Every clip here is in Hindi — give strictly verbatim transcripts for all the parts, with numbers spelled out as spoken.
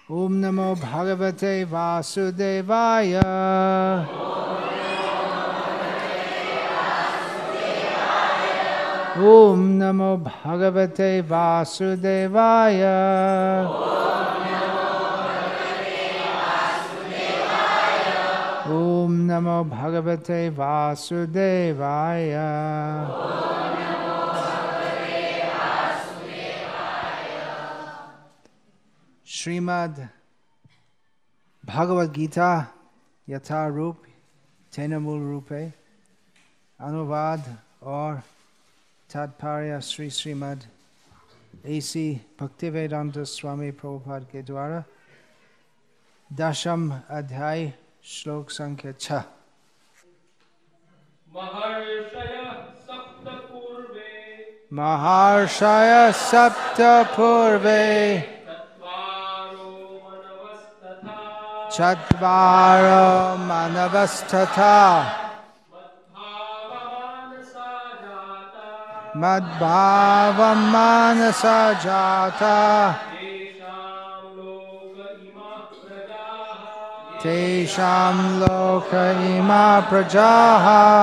ओम नमो भगवते वासुदेवाय। ओम नमो भगवते वासुदेवाय। ओम नमो भगवते वासुदेवाय। श्रीमद् भगवद गीता यथारूप तृणमूल रूपे अनुवाद और तात्पर्य श्री श्रीमद् एसी भक्तिवेदांत स्वामी प्रभुपाद के द्वारा दशम अध्याय श्लोक संख्या छह। महर्षय सप्त पूर्वे महर्षय सप्त पूर्वे चत्वारो मानवस्तथा मद्भावमानसा जाता तेषां लोक इमा प्रजाः।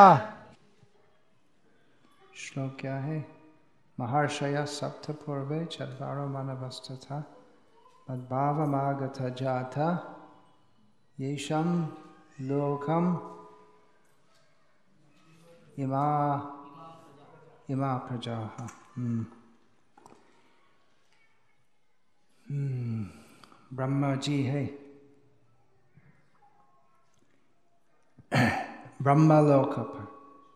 श्लोक क्या है? महर्षय सप्त पूर्वे चत्वारो मानवस्तथा मद्भावमागता जाता येषां लोकम इमा इमा प्रजाः। ब्रह्मा जी है, ब्रह्मलोक पर।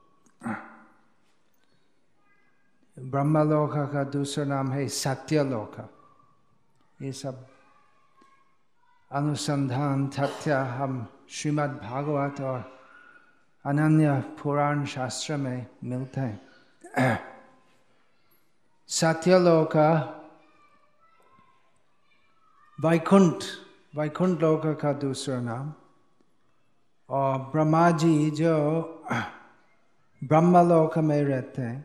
ब्रह्मलोक का दूसरा नाम है सत्यलोक। ये सब अनुसंधान तथ्य हम श्रीमद् भागवत और अनन्य पुराण शास्त्र में मिलते हैं। सत्यलोक वैकुंठ वैकुंठ लोक का दूसरा नाम, और ब्रह्मा जी जो ब्रह्मलोक में रहते हैं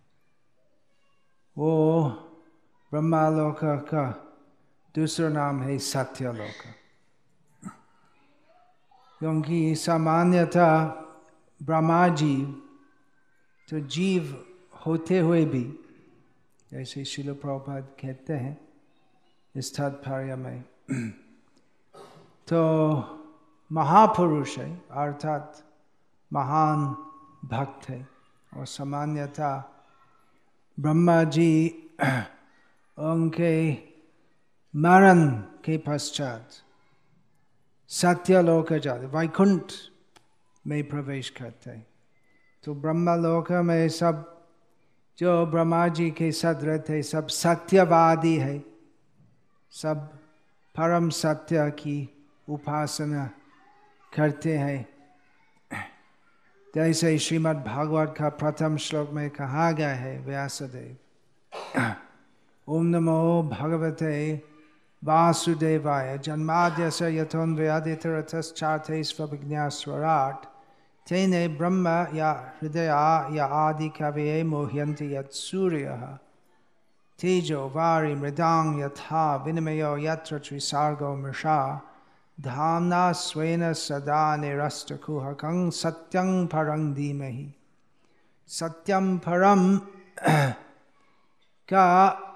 वो ब्रह्मलोक का दूसरा नाम है सत्यलोक। क्योंकि सामान्यतः ब्रह्मा जी तो जीव होते हुए भी, जैसे श्रील प्रभुपाद कहते हैं इस तात्पर्य में, तो महापुरुष है अर्थात महान भक्त है। और सामान्यतः ब्रह्मा जी उनके मरण के पश्चात सत्यलोक जाते, वैकुंठ में प्रवेश करते हैं। तो ब्रह्मलोक में सब जो ब्रह्मा जी के साथ रहते सब सत्यवादी है, सब परम सत्य की उपासना करते हैं। जैसे श्रीमद् भागवत का प्रथम श्लोक में कहा गया है, व्यासदेव ओम नमो भगवते वासुदेवाय जन्माद्यस्य यतोन्वयादितरतश्चार्थैस्वभिज्ञास्वराट् तेने ब्रह्म या हृदया या आदि कवये मोह्यन्ति यत् सूर्यः तेजो वारि मृदां यथा विनिमयो यत्र त्रिसर्गो मृषा धाम्ना स्वेन सदा निरस्तकुहकं सत्यं परं धीमहि। सत्यं परम का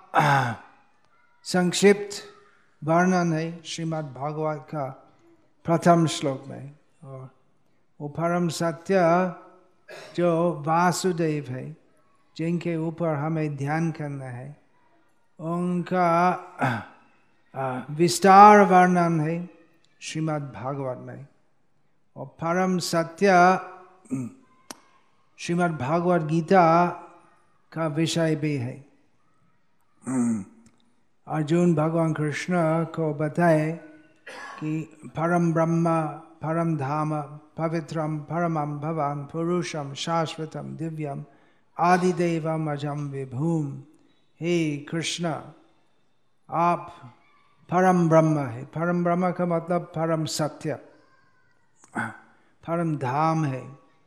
संक्षिप्त वर्णन है श्रीमद् भागवत का प्रथम श्लोक में। और वो परम सत्य जो वासुदेव है, जिनके ऊपर हमें ध्यान करना है, उनका विस्तार वर्णन है श्रीमद् भागवत में। और परम सत्य श्रीमद् भागवत गीता का विषय भी है। अर्जुन भगवान कृष्ण को बताए कि परम ब्रह्म परम धाम पवित्रम परमं भवान पुरुषम शाश्वतम दिव्यम आदिदेवम अजम विभूम। हे कृष्ण, आप परम ब्रह्म है। परम ब्रह्म का मतलब परम सत्य, परम धाम है।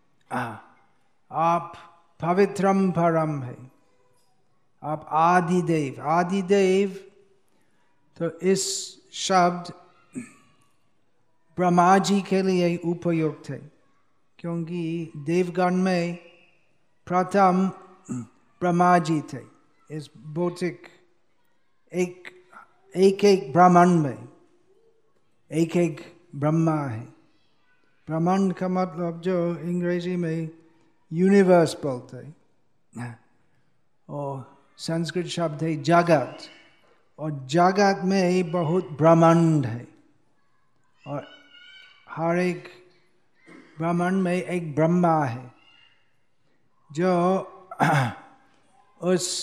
आप पवित्रम परम है, आप आदिदेव। आदिदेव तो इस शब्द ब्रह्मा जी के लिए उपयुक्त है, क्योंकि देवगण में प्रथम ब्रह्मा जी थे। इस भौतिक एक एक एक ब्रह्मांड में एक एक ब्रह्मा है। ब्रह्मांड का मतलब जो अंग्रेजी में यूनिवर्स बोलते हैं, और संस्कृत शब्द है जगत, और जगत में बहुत ब्रह्मांड है, और हर एक ब्रह्मांड में एक ब्रह्मा है जो उस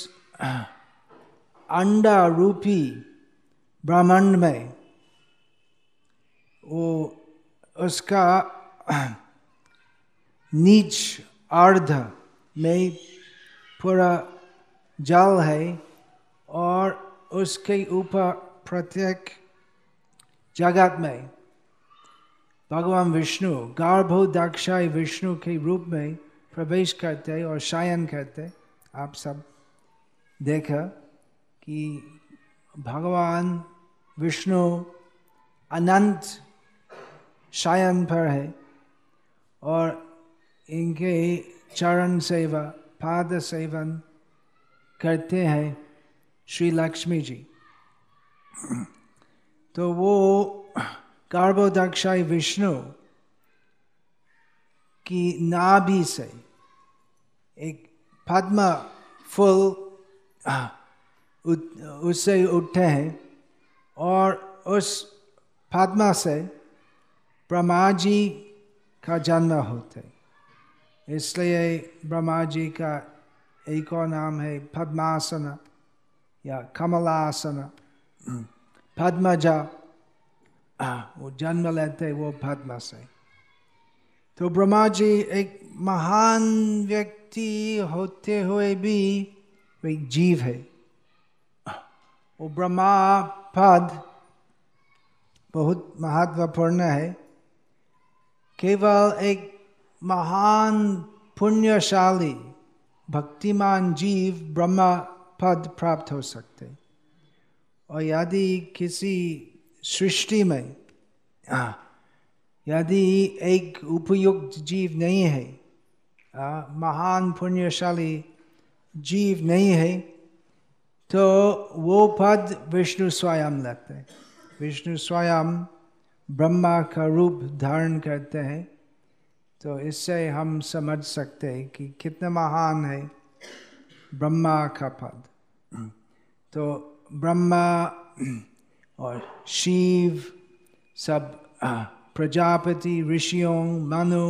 अंडा रूपी ब्रह्मांड में वो उसका नीच अर्ध में पूरा जल है, और उसके ऊपर प्रत्येक जगत में भगवान विष्णु गर्भोदक्षाय विष्णु के रूप में प्रवेश करते और शयन करते। आप सब देखा कि भगवान विष्णु अनंत शयन पर है, और इनके चरण सेवा पाद सेवन करते हैं श्री लक्ष्मी जी। तो वो गर्भोदक्षाय विष्णु की नाभि से एक पद्म फूल उससे उठते हैं, और उस पद्मा से ब्रह्मा जी का जन्म होते। इसलिए ब्रह्मा जी का एक और नाम है पद्मासन या कमलासन। पद्मजा वो जन्म लेते वो पद्मा से। तो ब्रह्मा जी एक महान व्यक्ति होते हुए भी एक जीव है। वो ब्रह्मा पद बहुत महत्वपूर्ण है। केवल एक महान पुण्यशाली भक्तिमान जीव ब्रह्मा पद प्राप्त हो सकते। और यदि किसी सृष्टि में यदि एक उपयुक्त जीव नहीं है, महान पुण्यशाली जीव नहीं है, तो वो पद विष्णु स्वयं लेते हैं। विष्णु स्वयं ब्रह्मा का रूप धारण करते हैं। तो इससे हम समझ सकते हैं कि कितना महान है ब्रह्मा का पद। तो ब्रह्मा और शिव सब प्रजापति ऋषियों मनु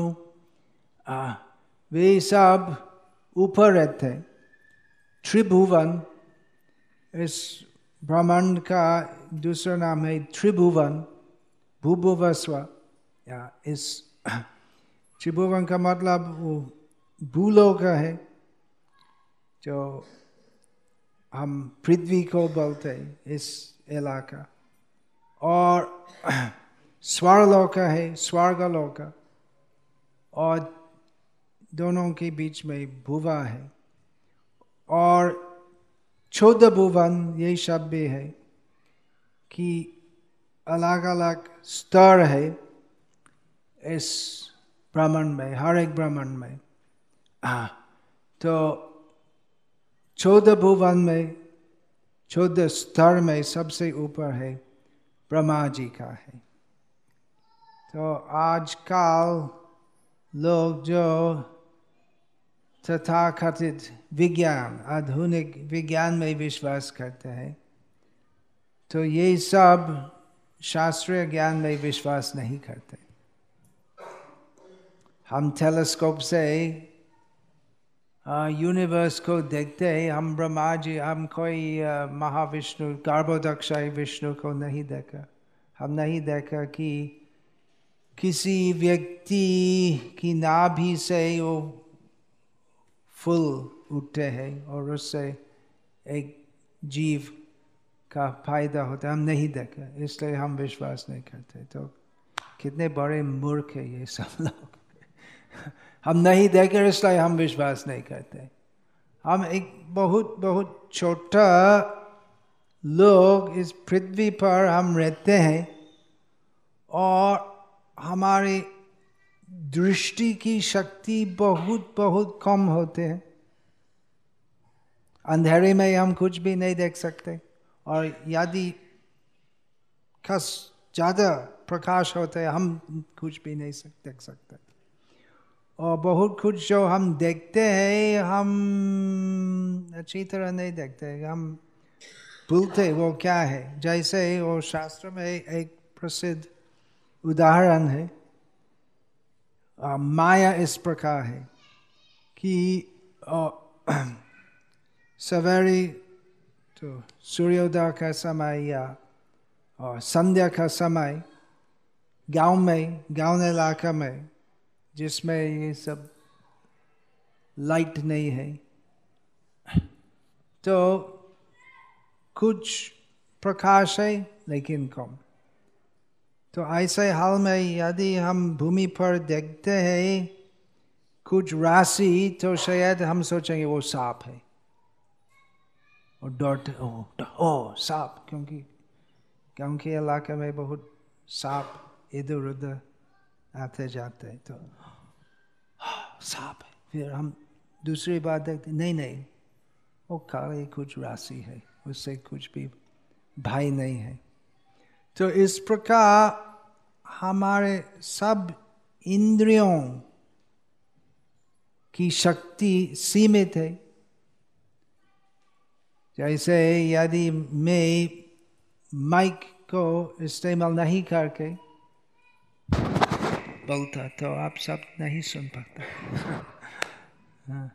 वे सब ऊपर रहते हैं। त्रिभुवन, इस ब्रह्मांड का दूसरा नाम है त्रिभुवन, भूभुवस्व। या इस त्रिभुवन का मतलब वो भूलोक है, जो हम पृथ्वी को बोलते हैं इस इलाका, और स्वर्गलोक है, स्वर्गलोक, और दोनों के बीच में भुवा है। और चौदह भुवन ये शब्द भी है कि अलग अलग स्तर है इस ब्रह्मांड में, हर एक ब्रह्मांड में। हाँ, तो चौदह भुवन में, चौदह स्तर में सबसे ऊपर है ब्रह्मा जी का है। तो आजकल लोग जो तथाकथित विज्ञान, आधुनिक विज्ञान में विश्वास करते हैं, तो ये सब शास्त्रीय ज्ञान में विश्वास नहीं करते। हम टेलीस्कोप से यूनिवर्स को देखते हैं, हम ब्रह्मा जी, हम कोई महाविष्णु गर्भोदक्षाय विष्णु को नहीं देखा। हम नहीं देखा कि किसी व्यक्ति की नाभि से वो फूल उठते हैं और उससे एक जीव का फायदा होता है, हम नहीं देखा, इसलिए हम विश्वास नहीं करते। तो कितने बड़े मूर्ख है ये सब लोग। हम नहीं देखे इसलिए हम विश्वास नहीं करते। हम एक बहुत बहुत छोटा लोग इस पृथ्वी पर हम रहते हैं और हमारी दृष्टि की शक्ति बहुत बहुत कम होते हैं। अंधेरे में हम कुछ भी नहीं देख सकते, और यदि खस ज्यादा प्रकाश होते हैं हम कुछ भी नहीं देख सकते। और बहुत कुछ जो हम देखते हैं हम अच्छी तरह नहीं देखते, हम भूलते वो क्या है। जैसे वो शास्त्र में एक प्रसिद्ध उदाहरण है, आ, माया इस प्रकार है कि सवेरे तो सूर्योदय का समय या और संध्या का समय गांव में, गांव इलाका में जिसमें ये सब लाइट नहीं है, तो कुछ प्रकाश है लेकिन कम। तो ऐसे हाल में यदि हम भूमि पर देखते हैं कुछ राशि, तो शायद हम सोचेंगे वो सांप है और डरते ओ, ओ सांप, क्योंकि गांव के इलाके में बहुत सांप इधर उधर आते जाते, तो सांप है। फिर हम दूसरी बात देखते, नहीं नहीं वो काले कुछ राशि है, उससे कुछ भी भय नहीं है। तो इस प्रकार हमारे सब इंद्रियों की शक्ति सीमित है। जैसे यदि मैं माइक को इस्तेमाल नहीं करके बोलता तो आप सब नहीं सुन पाते। हाँ।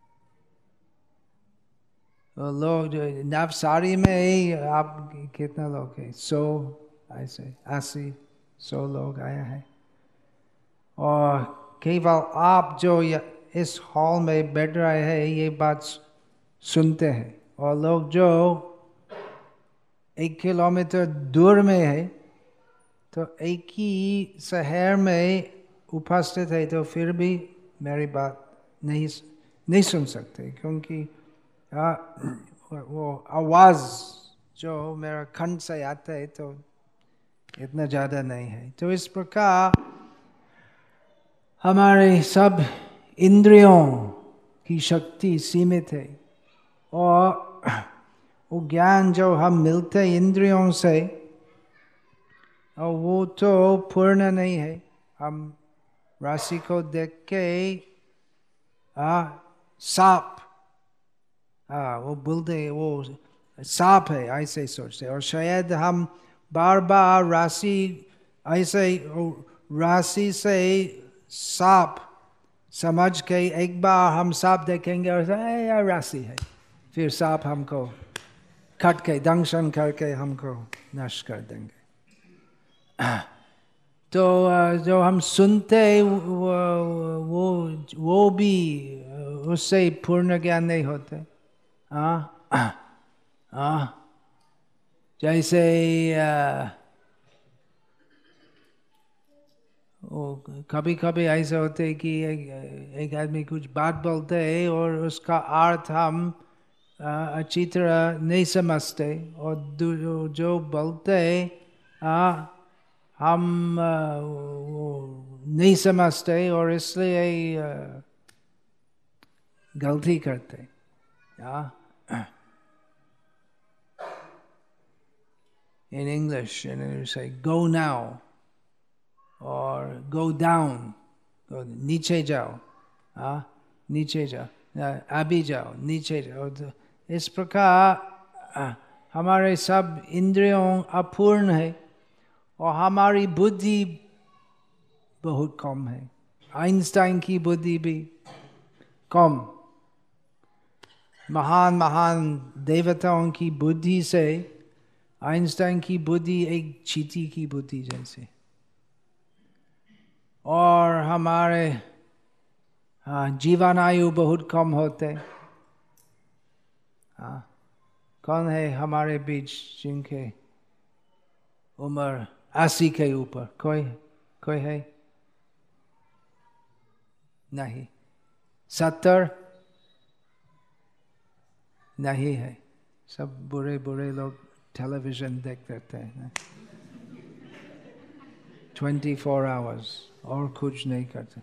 तो लोग जो नवसारी में आप कितना लोग हैं? सौ, ऐसे अस्सी सौ लोग आए हैं, और केवल आप जो इस हॉल में बैठ रहे हैं ये बात सुनते हैं, और लोग जो एक किलोमीटर दूर में है तो एक ही शहर में उपस्थित है, तो फिर भी मेरी बात नहीं नहीं सुन सकते, क्योंकि आ, वो आवाज जो मेरा कंठ से आता है तो इतना ज्यादा नहीं है। तो इस प्रकार हमारे सब इंद्रियों की शक्ति सीमित है, और वो ज्ञान जो हम मिलते हैं इंद्रियों से, और वो तो पूर्ण नहीं है। हम राशि को देख के आ सांप, हाँ वो बोलते वो सांप है ऐसे सोचते, और शायद हम बार बार राशि ऐसे राशि से सांप समझ के एक बार हम सांप देखेंगे और यार राशि है, फिर सांप हमको कट के दंशन करके हमको नष्ट कर देंगे। तो जो हम सुनते वो वो वो भी उससे पूर्ण ज्ञान नहीं होते। हाँ हाँ, जैसे कभी कभी ऐसा होते है कि एक, एक आदमी कुछ बात बोलते है और उसका अर्थ हम अच्छी तरह नहीं समझते, और जो बोलते हैं हम वो नहीं समझते और इसलिए गलती करते। In English, and you say go now or go down, go नीचे जाओ, हाँ नीचे जाओ, अभी जाओ नीचे जाओ। तो इस प्रकार हमारे सब इंद्रियों अपूर्ण है और हमारी बुद्धि बहुत कम है। आइंस्टाइन की बुद्धि भी कम, महान महान देवताओं की बुद्धि से आइंस्टाइन की बुद्धि एक चींटी की बुद्धि जैसे। और हमारे हाँ जीवन आयु बहुत कम होते। हाँ कौन है हमारे बीच जिनके उम्र अस्सी के ऊपर? कोई कोई है? नहीं। सत्तर? नहीं है, सब बुरे बुरे लोग टेलीविजन देखते रहते हैं ट्वेंटी फोर आवर्स और कुछ नहीं करते।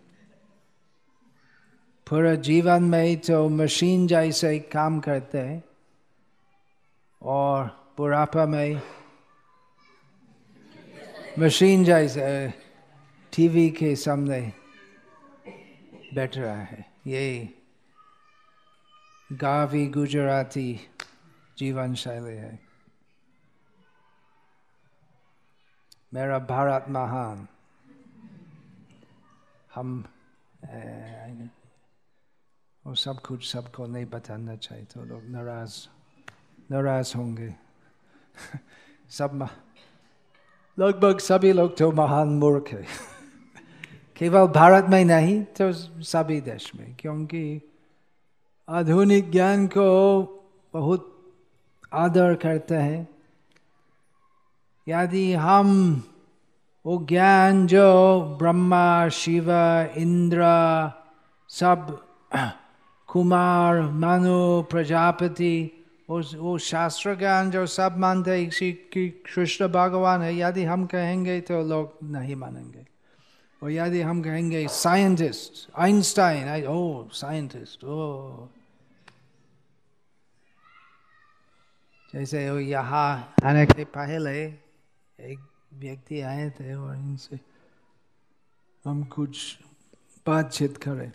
पूरा जीवन में तो मशीन जैसे काम करते हैं और बुढ़ापा में मशीन जैसे टीवी के सामने बैठ रहा है। ये गावी गुजराती जीवन शैली है। मेरा भारत महान। हम और सब कुछ सबको नहीं बताना चाहिए तो लोग नाराज नाराज होंगे। सब लगभग सभी लोग तो महान मूर्ख है केवल भारत में नहीं तो सभी देश में, क्योंकि आधुनिक ज्ञान को बहुत आदर करते हैं। यदि हम वो ज्ञान जो ब्रह्मा शिव इंद्र सब कुमार मनु प्रजापति उस वो शास्त्र ज्ञान जो सब मानते हैं कि कृष्ण भगवान है, यदि हम कहेंगे तो लोग नहीं मानेंगे। और यदि हम कहेंगे साइंटिस्ट आइंस्टाइन, ओ साइंटिस्ट ओ, जैसे वो यहाँ आने के पहले एक व्यक्ति आए थे और इनसे हम कुछ बातचीत करें।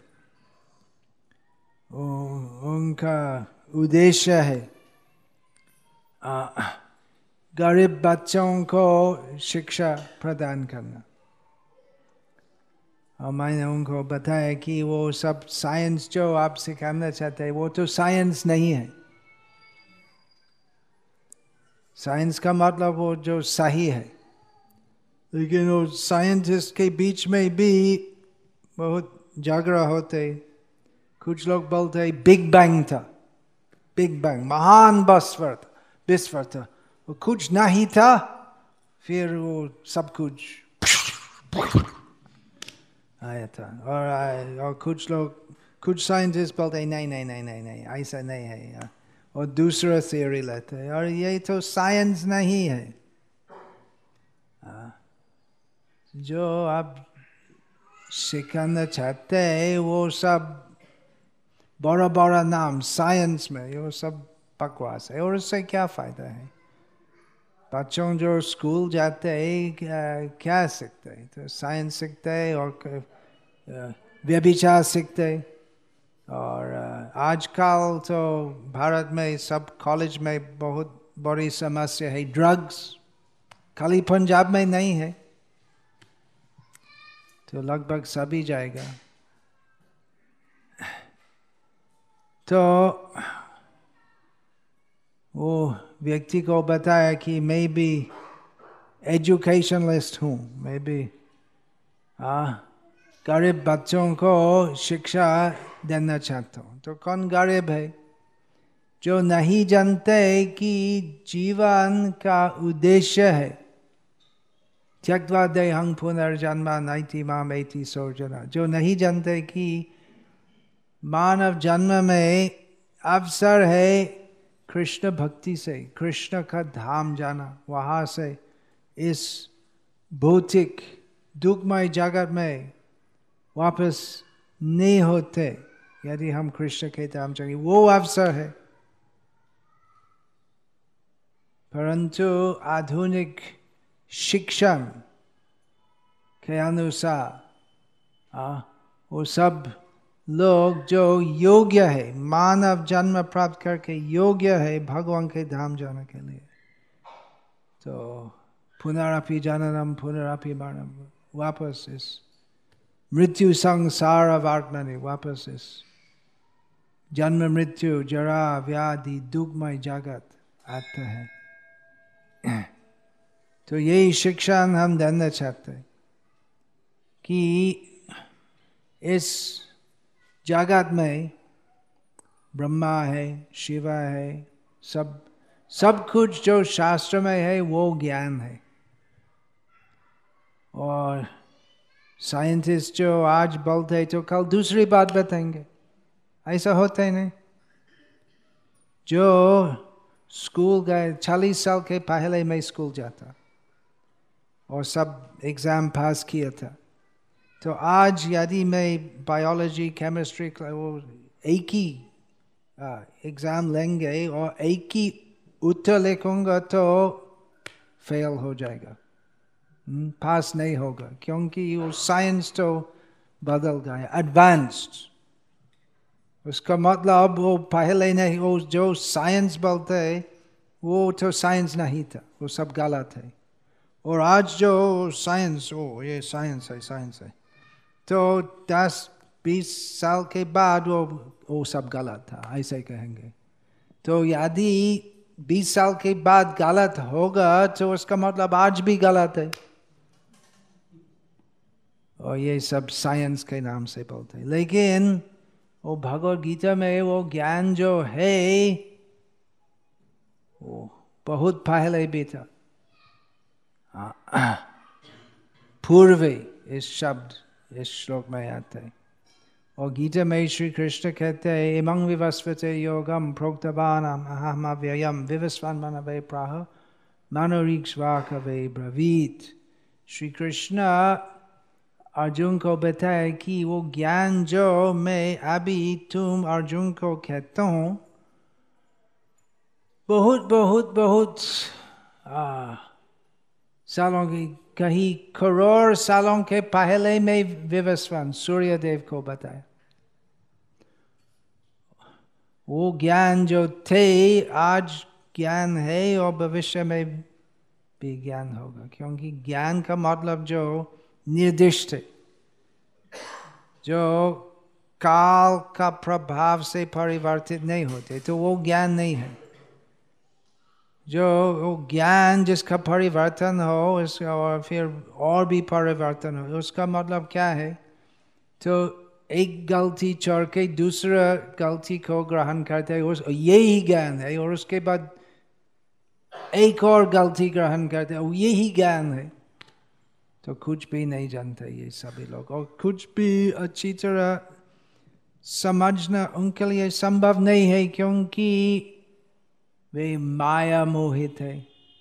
उनका उद्देश्य है गरीब बच्चों को शिक्षा प्रदान करना। और मैंने उनको बताया कि वो सब साइंस जो आप सिखाना चाहते हैं वो तो साइंस नहीं है। साइंस का मतलब वो जो सही है, लेकिन वो साइंटिस्ट के बीच में भी बहुत झगड़ा होते। कुछ लोग बोलते हैं बिग बैंग था, बिग बैंग महान विस्फोट विस्फोट था, वो कुछ नहीं था, फिर वो सब कुछ आया था। और, और कुछ लोग कुछ साइंटिस्ट बोलते हैं नहीं नहीं नहीं नहीं नहीं ऐसा नहीं है, और दूसरा थियोरी लेते हैं, और ये तो साइंस नहीं है। जो आप सिखाना चाहते हैं वो सब बड़ा बड़ा नाम साइंस में, वो सब बकवास है। और उससे क्या फायदा है? बच्चों जो स्कूल जाते हैं क्या सीखते हैं? तो साइंस सीखते हैं और व्यभिचार सीखते हैं। और आजकल तो भारत में सब कॉलेज में बहुत बड़ी समस्या है ड्रग्स, खाली पंजाब में नहीं है, तो लगभग सभी जाएगा। तो वो व्यक्ति को बताया कि मैं भी एजुकेशनलिस्ट हूँ, मैं भी गरीब बच्चों को शिक्षा देना चाहता हूँ। तो कौन गरीब है? जो नहीं जानते कि जीवन का उद्देश्य है त्यक्त्वा देहं पुनर्जन्म नैति माम एति सोर्जना। जो नहीं जानते कि मानव जन्म में अवसर है कृष्ण भक्ति से, कृष्ण का धाम जाना, वहाँ से इस भौतिक दुखमय जगत में वापस नहीं होते यदि हम कृष्ण के धाम जाएंगे, वो अवसर है। परंतु आधुनिक शिक्षण के अनुसार वो सब लोग जो योग्य है, मानव जन्म प्राप्त करके योग्य है भगवान के धाम जाने के लिए, तो पुनरपि जननम पुनरपि मरणम, वापस इस मृत्यु संसार वर्तमाने, वापस इस जन्म मृत्यु जरा व्याधि दुखमय जगत आते हैं। तो यही शिक्षा हम देना चाहते हैं कि इस जगत में ब्रह्मा है, शिवा है, सब सब कुछ जो शास्त्र में है वो ज्ञान है। और साइंटिस्ट जो आज बोलते हैं तो कल दूसरी बात बताएंगे, ऐसा होता है नहीं। जो स्कूल गए, चालीस साल के पहले मैं स्कूल जाता और सब एग्जाम पास किया था। तो आज यदि मैं बायोलॉजी केमिस्ट्री वो एक ही एग्जाम लेंगे और एक ही उत्तर लिखूंगा तो फेल हो जाएगा, पास नहीं होगा, क्योंकि वो साइंस तो बदल गया, एडवांस्ड। उसका मतलब वो पहले नहीं, वो जो साइंस बोलते वो तो साइंस नहीं था, वो सब गलत है। और आज जो साइंस, ओ ये साइंस है, साइंस है, तो दस बीस साल के बाद वो वो सब गलत था, ऐसे कहेंगे। तो यदि बीस साल के बाद गलत होगा तो उसका मतलब आज भी गलत है, और ये सब साइंस के नाम से बोलते हैं। लेकिन वो भगवद गीता में वो ज्ञान जो है वो बहुत पहले भी था। पूर्वे इस शब्द इस श्लोक में आता है, और गीता में श्री कृष्ण कहते हैं इमं विवस्वते योगम प्रोक्तवानम अहम अव्ययम विवस्वान मनवे प्राह मनोरीक्ष्वाकवे ब्रवीत। श्री कृष्ण अर्जुन को बताए कि वो ज्ञान जो मैं अभी तुम अर्जुन को कहता हूँ बहुत बहुत बहुत सालों की, कहीं करोड़ सालों के पहले में विवस्वान सूर्य देव को बताया। वो ज्ञान जो थे आज ज्ञान है और भविष्य में भी ज्ञान होगा, क्योंकि ज्ञान का मतलब जो निर्दिष्ट है, जो काल का प्रभाव से परिवर्तित नहीं होते, तो वो ज्ञान नहीं है। जो वो ज्ञान जिसका परिवर्तन हो उसका और फिर और भी परिवर्तन हो, उसका मतलब क्या है? तो एक गलती छोड़ के दूसरा गलती को ग्रहण करते हैं, उस यही ज्ञान है, और उसके बाद एक और गलती ग्रहण करते हैं, यही ज्ञान है। तो कुछ भी नहीं जानते ये सभी लोग, और कुछ भी अच्छी तरह समझना उनके लिए संभव नहीं है, क्योंकि वे माया मोहित है।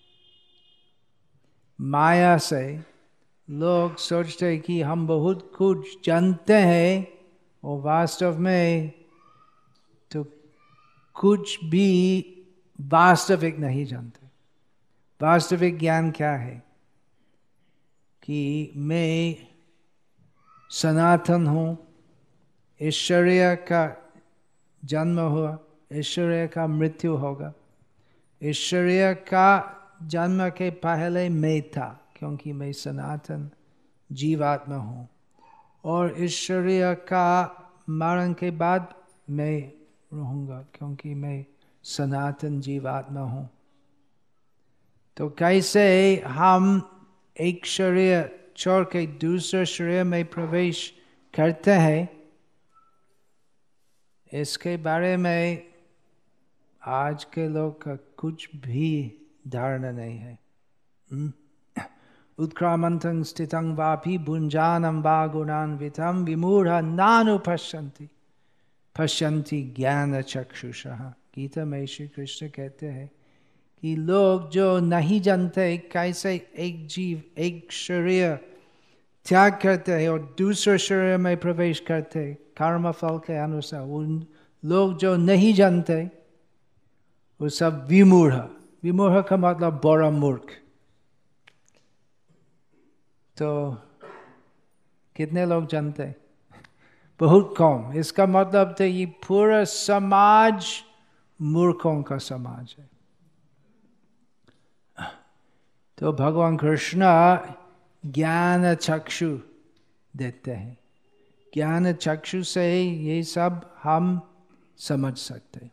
माया से लोग सोचते हैं कि हम बहुत कुछ जानते हैं, और वास्तव में तो कुछ भी वास्तविक नहीं जानते। वास्तविक ज्ञान क्या है? कि मैं सनातन हूँ, ईश्वरीय का जन्म हुआ, ईश्वरीय का मृत्यु होगा। ईश्वरीय का जन्म के पहले मैं था, क्योंकि मैं सनातन जीवात्मा हूँ, और ईश्वरीय का मरण के बाद मैं रहूँगा, क्योंकि मैं सनातन जीवात्मा हूँ। तो कैसे हम एक शरीर छोड़ के दूसरे शरीर में प्रवेश करते हैं, इसके बारे में आज के लोग का कुछ भी धारणा नहीं है। उत्क्रामंतं स्थितं वापि भुंजानं वा गुणान्वितं विमूढ़ नानुपश्यन्ति पश्यन्ति ज्ञान चक्षुषः। गीता में श्री कृष्ण कहते हैं कि लोग जो नहीं जानते कैसे एक जीव एक शरीर त्याग करते हैं और दूसरे शरीर में प्रवेश करते हैं कर्म फल के अनुसार, उन लोग जो नहीं जानते वो सब विमूढ़। विमूढ़ का मतलब बड़ा मूर्ख। तो कितने लोग जानते हैं? बहुत कम। इसका मतलब तो ये पूरा समाज मूर्खों का समाज है। तो भगवान कृष्ण ज्ञान चक्षु देते हैं। ज्ञान चक्षु से ये सब हम समझ सकते।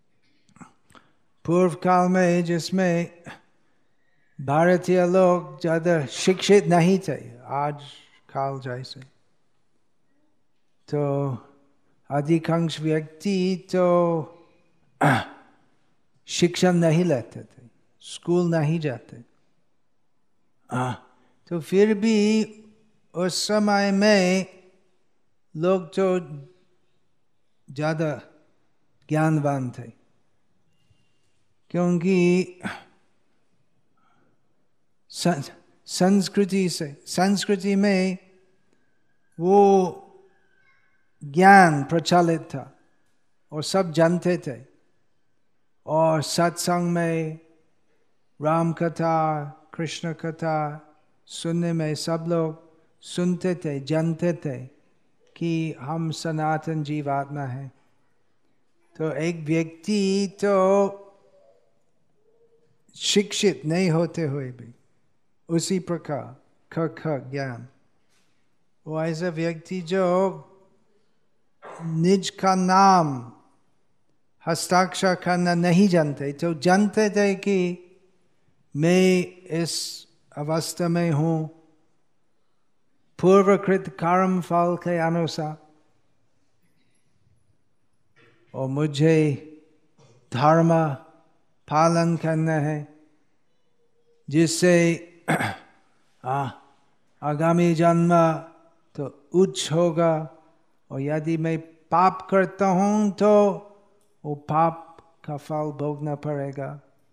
पूर्व काल में जिसमें भारतीय लोग ज्यादा शिक्षित नहीं थे आज काल जैसे, तो अधिकांश व्यक्ति तो शिक्षा नहीं लेते थे, स्कूल नहीं जाते। तो फिर भी उस समय में लोग तो ज्यादा ज्ञानवान थे, क्योंकि संस्कृति से संस्कृति में वो ज्ञान प्रचलित था और सब जानते थे, और सत्संग में राम कथा कृष्ण कथा सुनने में सब लोग सुनते थे, जानते थे कि हम सनातन जीवात्मा हैं। तो एक व्यक्ति तो शिक्षित नहीं होते हुए भी उसी प्रकार ख ख ज्ञान, वो ऐसा व्यक्ति जो निज का नाम हस्ताक्षर करना नहीं जानते, तो जानते थे कि मैं इस अवस्था में हूँ पूर्वकृत कर्म फल के अनुसार, और मुझे धर्म पालन करना है जिससे आगामी जन्म तो उच्च होगा, और यदि मैं पाप करता हूँ तो वो पाप का फल भोगना पड़ेगा,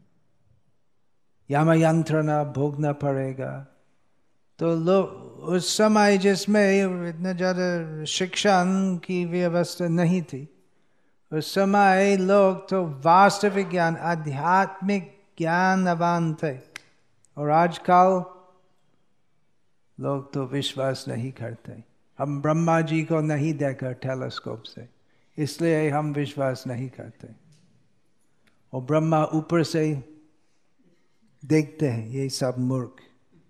यम यंत्रणा भोगना पड़ेगा। तो लोग उस समय जिसमें इतना ज़्यादा शिक्षण की व्यवस्था नहीं थी, उस समय लोग तो वास्तविक ज्ञान आध्यात्मिक ज्ञानवान थे, और आजकल लोग तो विश्वास नहीं करते। हम ब्रह्मा जी को नहीं देखा टेलीस्कोप से, इसलिए हम विश्वास नहीं करते, और ब्रह्मा ऊपर से देखते हैं, ये सब मूर्ख।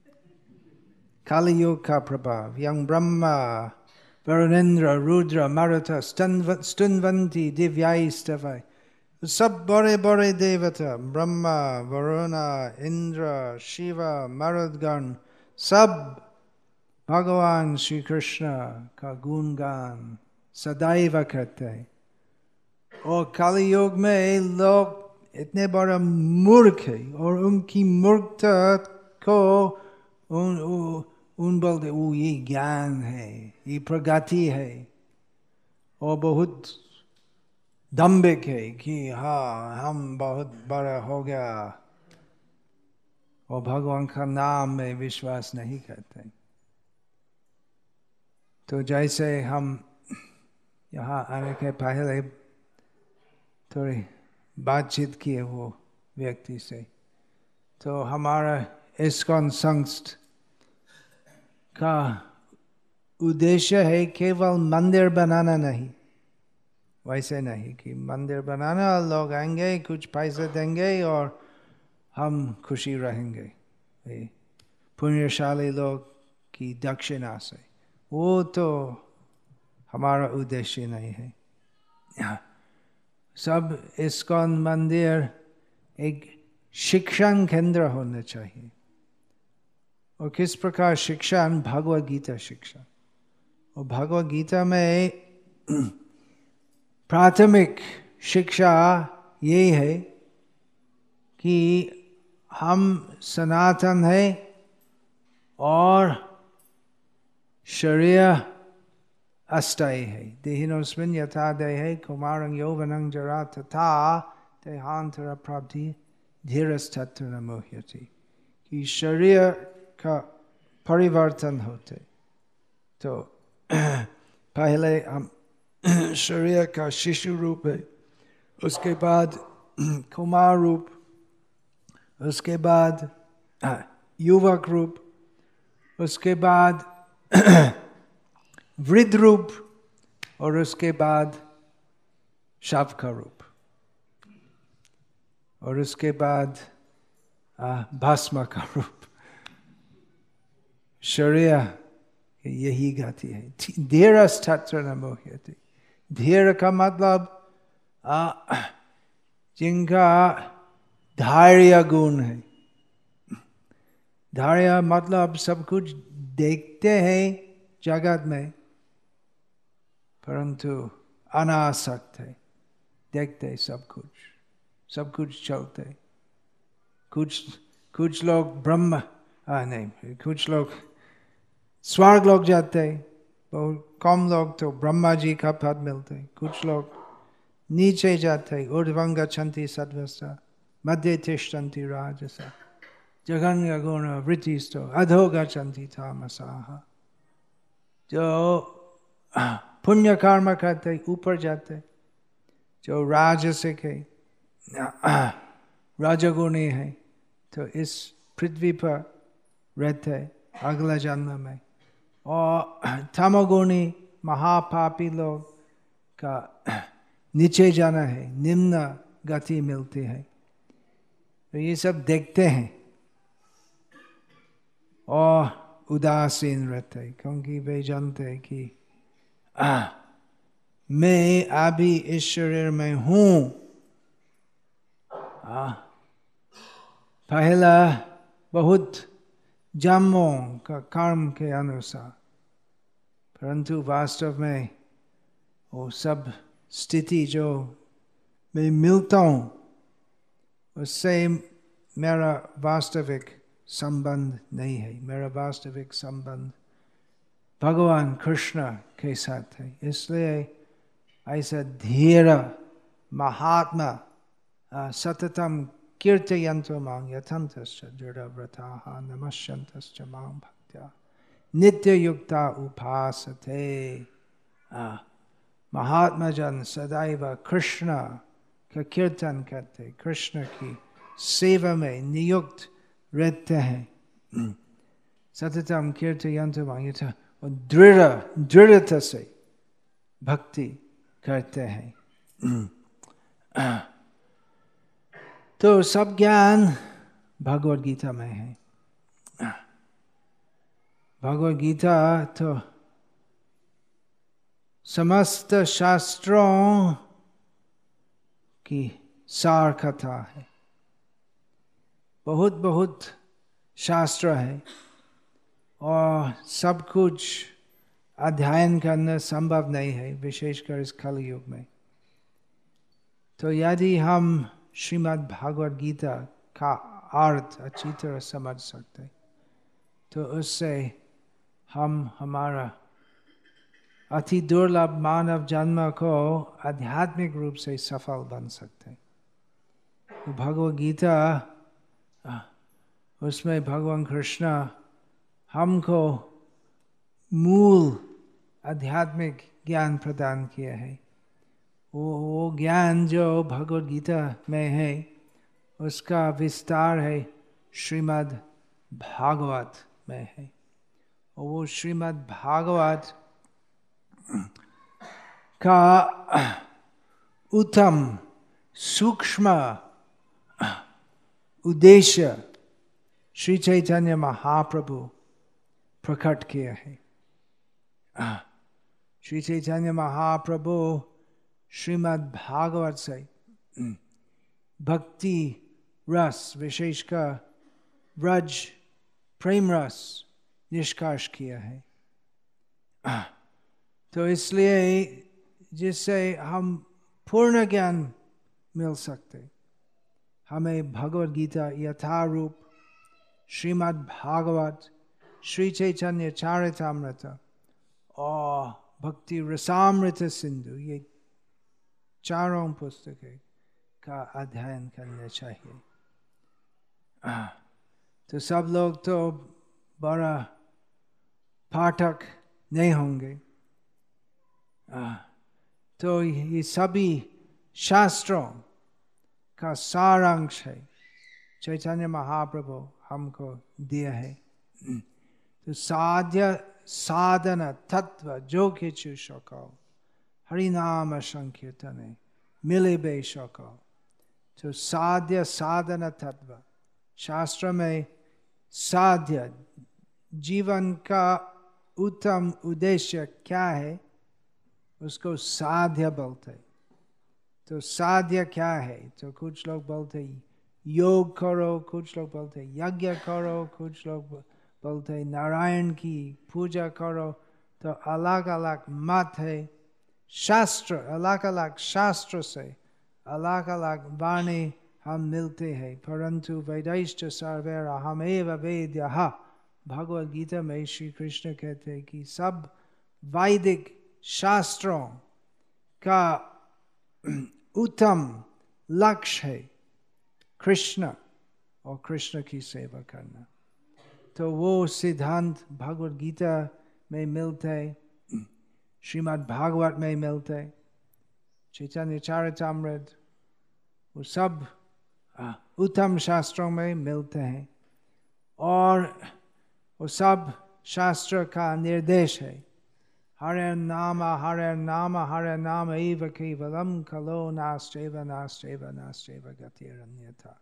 कलियुग का प्रभाव। यं ब्रह्मा वरुणेन्द्र रुद्र मरुत स्तुन्वन्ति दिव्यास्तवै, सब बड़े बड़े देवता ब्रह्मा वरुण इंद्र शिव मरुदगण सब भगवान श्री कृष्ण का गुणगान सदैव करते हैं। और कलियुग में लोग इतने बड़ा मूर्ख है, और उनकी मूर्खता को उन उन बोलते वो ये ज्ञान है, ये प्रगति है, और बहुत दम्भिक है कि हाँ हम बहुत बड़ा हो गया, और भगवान का नाम में विश्वास नहीं करते। तो जैसे हम यहाँ आने के पहले थोड़ी बातचीत किए वो व्यक्ति से, तो हमारा इस्कॉन संस्थ का उद्देश्य है केवल मंदिर बनाना नहीं, वैसे नहीं कि मंदिर बनाना, लोग आएंगे कुछ पैसे देंगे और हम खुशी रहेंगे पुण्यशाली लोग की दक्षिणा से, वो तो हमारा उद्देश्य नहीं है। सब इस्कॉन मंदिर एक शिक्षण केंद्र होना चाहिए, और किस प्रकार शिक्षण? भगवद गीता शिक्षण। और भगवद गीता में प्राथमिक शिक्षा ये है कि हम सनातन है, और शरीर अस्थायी है। देहिनोऽस्मिन् यथा देहे कौमारं यौवनं जरा तथा देहांतर प्राप्ति धीरस्तत्र न मुह्यति, कि शरीर का परिवर्तन होते। तो पहले हम शरीर का शिशु रूप है, उसके बाद कुमार रूप, उसके बाद युवक रूप, उसके बाद वृद्ध रूप, और उसके बाद शव का रूप, और उसके बाद भस्म का रूप। शरीर यही गति है। धीरस्तत्र न मुह्यति। धीर का मतलब जिनका धैर्य गुण है। धैर्य मतलब सब कुछ देखते हैं जगत में, परंतु अनासक्त है, देखते सब कुछ, सब कुछ चलते। कुछ कुछ लोग ब्रह्म आ नहीं, कुछ लोग स्वर्ग लोग जाते, बहुत कम लोग तो ब्रह्मा जी का पद मिलते, कुछ लोग नीचे जाते, ऊर्ध्वं गच्छन्ति सत्वसा, मध्ये तिष्ठन्ति राजसा जघन्य गुण वृत्तिस्थो अधो गच्छन्ति तामसाः। जो पुण्य कर्म करते ऊपर जाते, जो राजसिक है राजगुणी है तो इस पृथ्वी पर रहते अगला जन्म में, और तमोगुणी महापापी लोग का नीचे जाना है, निम्न गति मिलती है। तो ये सब देखते हैं और उदासीन रहते, क्योंकि वे जानते हैं कि आ, मैं अभी इस शरीर में हूँ। पहला बहुत जन्मों का कर्म के अनुसार, परंतु वास्तव में वो सब स्थिति जो मैं मिलता हूँ उससे मेरा वास्तविक संबंध नहीं है। मेरा वास्तविक संबंध भगवान कृष्ण के साथ है। इसलिए ऐसा धीर महात्मा सततम कीर्तयन्तो मां यथन्तश्च दृढव्रताः नमस्यन्तश्च मां भक्त्या नित्ययुक्ता उपासते। महात्मा जन सदैव कृष्ण का कीर्तन करते, कृष्ण की सेवा में नियुक्त रहते हैं। सततम कीर्तयन्तो मां यथा, और दृढ़ दृढ़ता से भक्ति करते हैं। तो सब ज्ञान भगवद गीता में है। भगवद गीता तो समस्त शास्त्रों की सार कथा है। बहुत बहुत शास्त्र है और सब कुछ अध्ययन करना संभव नहीं है, विशेषकर इस कलयुग में। तो यदि हम श्रीमद् भागवत गीता का अर्थ अच्छी तरह समझ सकते तो उससे हम हमारा अति दुर्लभ मानव जन्म को आध्यात्मिक रूप से सफल बन सकते। तो भगवद गीता, उसमें भगवान कृष्ण हमको मूल आध्यात्मिक ज्ञान प्रदान किया है। वो वो ज्ञान जो भगवद गीता में है उसका विस्तार है श्रीमद् भागवत में है। और वो श्रीमद् भागवत का उत्तम सूक्ष्म उद्देश्य श्री चैतन्य महाप्रभु प्रकट किया है। श्री चैतन्य महाप्रभु श्रीमद् भागवत से भक्ति रस, विशेषकर ब्रज प्रेम रस निष्कर्ष किया है। तो इसलिए जिससे हम पूर्ण ज्ञान मिल सकते, हमें भगवद गीता यथारूप, श्रीमद् भागवत, श्री चैतन्य चरितामृत और भक्ति रसामृत सिंधु, ये चारों पुस्तकें का अध्ययन करना चाहिए। तो सब लोग तो बड़ा पाठक नहीं होंगे, तो ये सभी शास्त्रों का सारांश है चैतन्य महाप्रभु हमको दिया है। तो साध्य साधन तत्व जो किछु सको हरिनाम संकीर्तने मिले बे सको। तो साध्य साधन तत्व, शास्त्र में साध्य जीवन का उत्तम उद्देश्य क्या है उसको साध्य बोलते। तो साध्य क्या है? तो कुछ लोग बोलते योग करो, कुछ लोग बोलते यज्ञ करो, कुछ लोग बोलते नारायण की पूजा करो। तो अलग अलग मत है। शास्त्र, अलग अलग शास्त्र से अलग अलग वाणी हम मिलते हैं, परंतु वेदैश्च सर्वैरहमेव वेद्यः। भगवद गीता में श्री कृष्ण कहते हैं कि सब वैदिक शास्त्रों का उत्तम लक्ष्य है कृष्ण और कृष्ण की सेवा करना। तो वो सिद्धांत भगवद गीता में मिलते, श्रीमद् भागवत में मिलते, चैतन्य चरितामृत, वो सब उत्तम शास्त्रों में मिलते हैं। और वो सब शास्त्र का निर्देश है, हरे नाम हरे नाम हरे नाम एव केवलम खलो नास्त्येव नास्त्येव नास्त्येव गतिरन्यथा।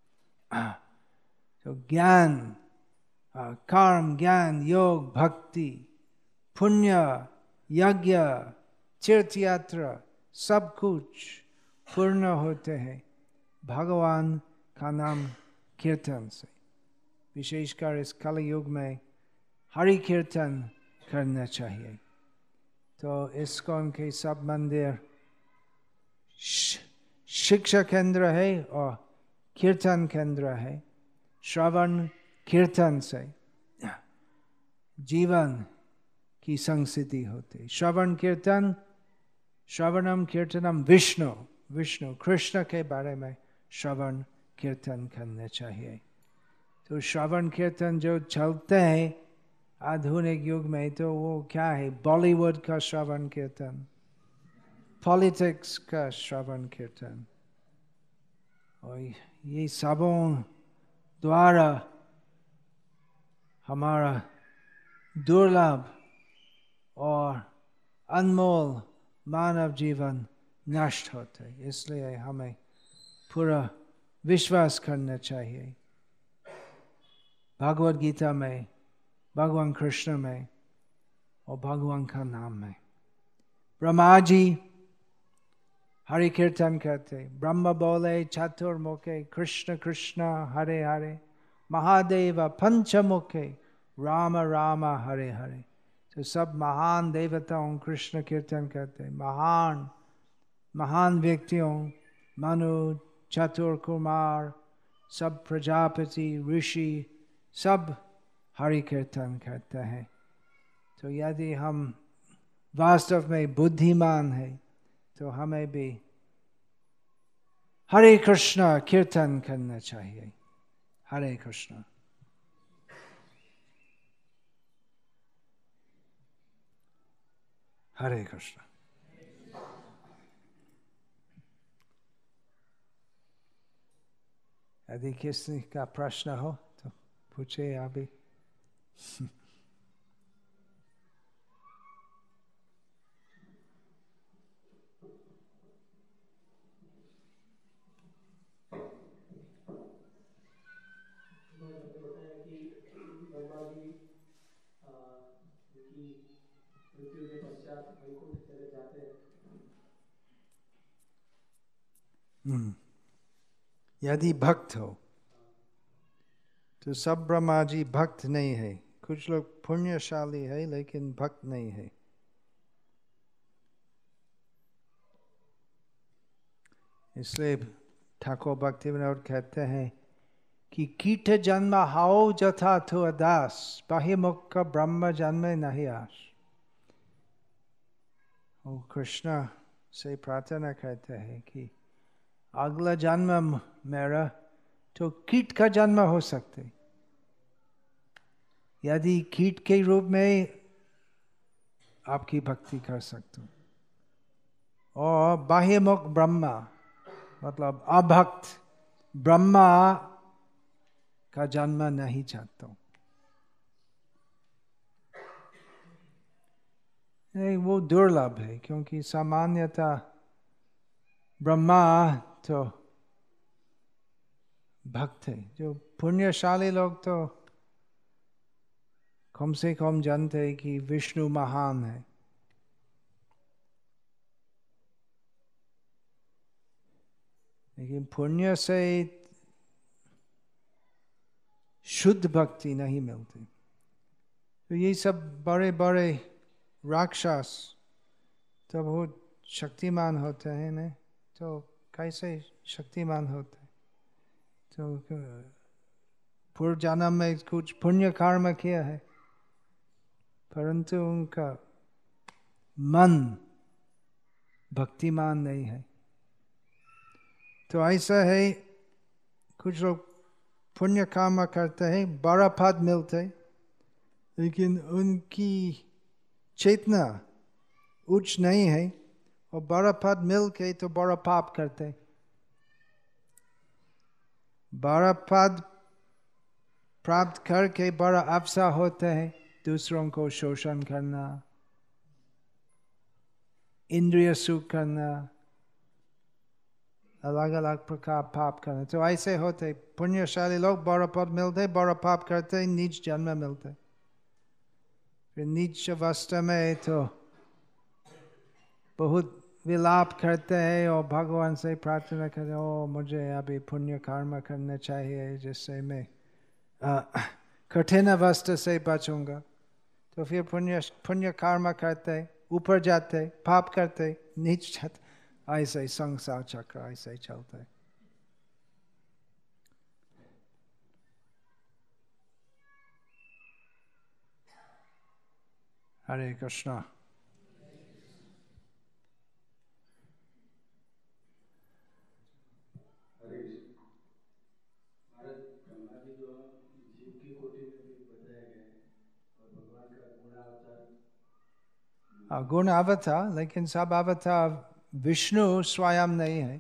तो ज्ञान, कर्म, ज्ञान, योग, भक्ति, पुण्य, यज्ञ, तीर्थ यात्रा, सब कुछ पूर्ण होते हैं भगवान का नाम कीर्तन से। विशेषकर इस कलयुग में हरि कीर्तन करना चाहिए। तो इस्कॉन के सब मंदिर शिक्षा केंद्र है और कीर्तन केंद्र है। श्रवण कीर्तन से जीवन की संसिद्धि होती। श्रवण कीर्तन, श्रवणम कीर्तनम विष्णु, विष्णु कृष्ण के बारे में श्रवण कीर्तन करना चाहिए। तो श्रवण कीर्तन जो चलते हैं आधुनिक युग में, तो वो क्या है? बॉलीवुड का श्रवण कीर्तन, पॉलिटिक्स का श्रवण कीर्तन, और ये सबों द्वारा हमारा दुर्लभ और अनमोल मानव जीवन नष्ट होते। इसलिए हमें पूरा विश्वास करना चाहिए भगवद गीता में, भगवान कृष्ण में और भगवान का नाम में। ब्रह्मा जी हरि कीर्तन करते, ब्रह्म बोले चतुर्मुखे कृष्ण कृष्ण हरे हरे, महादेव पंचमुखे राम राम हरे हरे। तो सब महान देवताओं कृष्ण कीर्तन करते, महान महान व्यक्तियों मनु, चतुर कुमार, सब प्रजापति, ऋषि, सब हरि कीर्तन करते हैं। तो यदि हम वास्तव में बुद्धिमान है तो हमें भी हरे कृष्ण कीर्तन करना चाहिए। हरे कृष्ण। हरे कृष्ण। यदि किसी का प्रश्न हो तो पूछे अभी। यदि भक्त हो तो सब ब्रह्मा जी भक्त नहीं है। कुछ लोग पुण्यशाली है लेकिन भक्त नहीं है। इसलिए ठाकुर भक्तिविनोद कहते हैं कि कीट जन्म हाओ जथा तो अदास, बाह्यमुख ब्रह्म जन्म नहीं आस। वो कृष्ण से प्रार्थना करते हैं कि अगला जन्म मेरा तो कीट का जन्म हो सकते। यदि कीट के रूप में आपकी भक्ति कर सकते हो, और बाह्यमुख ब्रह्मा मतलब अभक्त ब्रह्मा का जन्म नहीं चाहता। नहीं, वो दुर्लभ है, क्योंकि सामान्यतः ब्रह्मा तो भक्त है। जो पुण्यशाली लोग तो कम से कम जानते हैं कि विष्णु महान है। लेकिन पुण्य से शुद्ध भक्ति नहीं मिलती। तो ये सब बड़े बड़े राक्षस तो बहुत शक्तिमान होते हैं ना, तो कैसे शक्तिमान होते? तो पूर्व जन्म में कुछ पुण्य कर्म किया है, परंतु उनका मन भक्तिमान नहीं है। तो ऐसा है, कुछ लोग पुण्य कर्म करते हैं, बड़ा पद मिलते, लेकिन उनकी चेतना उच्च नहीं है, और बड़ा पद मिल के तो बड़ा पाप करते। बड़ा पद प्राप्त करके बड़ा अवसर होते हैं दूसरों को शोषण करना, इंद्रिय सुख करना, अलग अलग प्रकार पाप करना। तो ऐसे होते पुण्यशाली लोग बड़ा पद मिलते, बड़ा पाप करते, नीच जन्म मिलते। फिर नीच अवस्था में तो बहुत विलाप करते हैं और भगवान से प्रार्थना करते हैं, ओ मुझे अभी पुण्य कर्म करना चाहिए जिससे मैं कठिन अवस्था से बचूंगा। तो फिर पुण्य पुण्य कर्म करते, ऊपर जाते, पाप करते, नीचे जाते, ऐसे संसार चक्र ऐसे चलता है। हरे कृष्णा। गुण अवतार, लेकिन सब अवतार विष्णु स्वयं नहीं है।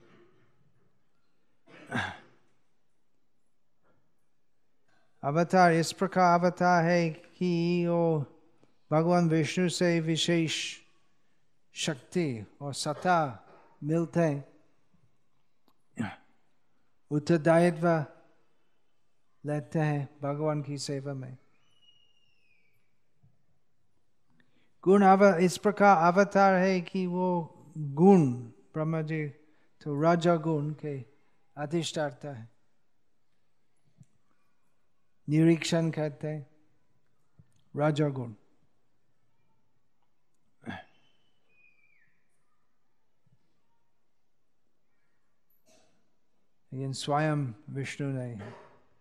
अवतार इस प्रकार अवतार है कि वो भगवान विष्णु से विशेष शक्ति और सत्ता मिलते हैं, उत्तरदायित्व लेते हैं भगवान की सेवा में। गुण अव इस प्रकार अवतार है कि वो गुण ब्रह्मा जी तो राजा गुण के अधिष्ठाता है, निरीक्षण करते हैं राजा गुण। लेकिन स्वयं विष्णु नहीं है।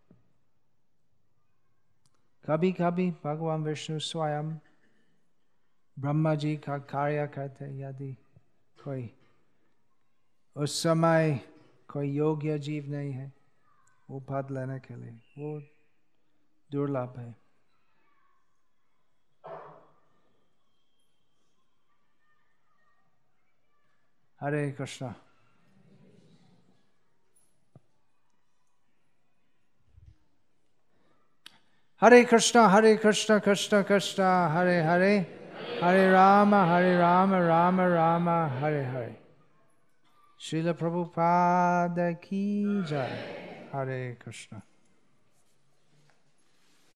कभी कभी भगवान विष्णु स्वयं ब्रह्मा जी का कार्य करते, यदि कोई उस समय कोई योग्य जीव नहीं है वो पद लेने के लिए, वो दुर्लभ है। हरे कृष्णा। हरे कृष्णा हरे कृष्णा कृष्णा कृष्णा हरे हरे, हरे राम हरे राम राम राम हरे हरे। श्रील प्रभुपाद की जय। हरे कृष्णा।